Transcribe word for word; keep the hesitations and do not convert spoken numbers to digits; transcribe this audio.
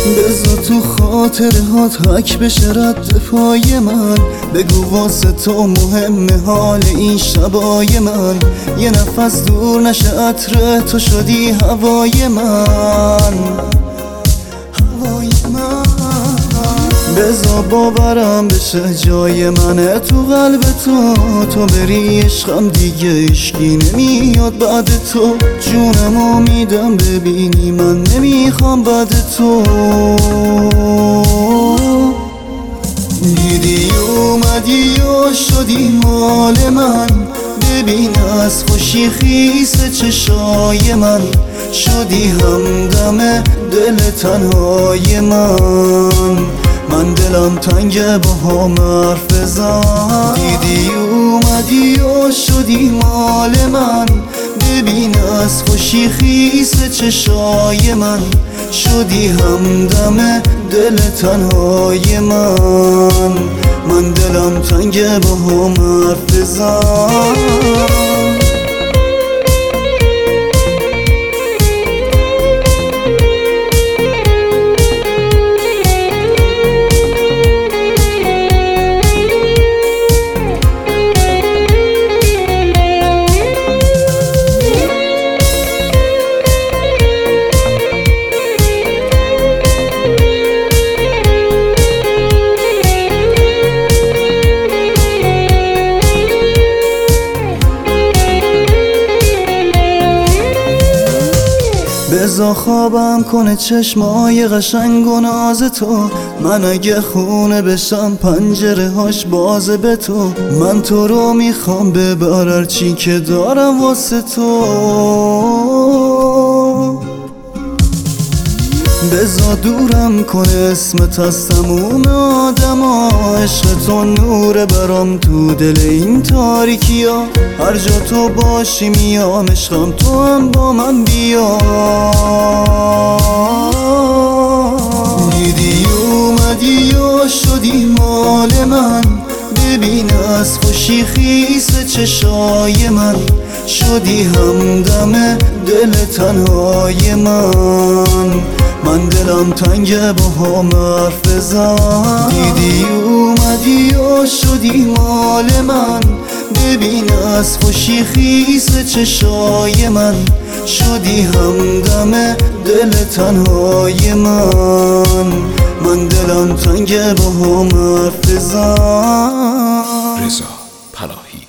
بذار تو خاطرهات حک بشه رد پای من. بگو واسه تو مهمه حال این شبای من. یه نفس دور نشه عطر تو شدی هوای من، هوای من. بذار باورم بشه جای منه تو قلب تو. تو بری عشقم دیگه عشقی نمیاد بعد تو. جونمو میدم ببینی من نمیخوام بعد تو. دیدی اومدی و شدی مال من. ببین از خوشی خیس چشای من. شدی همدم دل تنهای من. من دلم تنگه با هم حرف بزن. دیدی اومدی و شدی مال من. ببین از خوشی خیس چشای من. شدی همدم دل تنهای من. من دلم تنگه با هم حرف بزن. بذار خوابم کنه چشمای قشنگ و ناز تو. من اگه خونه بشم پنجره هاش بازه به تو. من تو رو میخوام ببر هرچی که دارم واسه تو. بذار دورم کنه اسمت از تموم آدم ها. عشق تو نور برام تو دل این تاریکی ها. هر جا تو باشی میام عشقم تو هم با من بیا. دیدی اومدی و شدی مال من. ببین از خوشی خیس چشای من. شدی همدم دل تنهای من. من دلم تنگه با هم حرف بزن. دیدی اومدی و شدی مال من. ببین از خوشی خیس چشای من. شدی همدم دل تنهای من. من دلم تنگه با هم حرف بزن. رضا پناهی.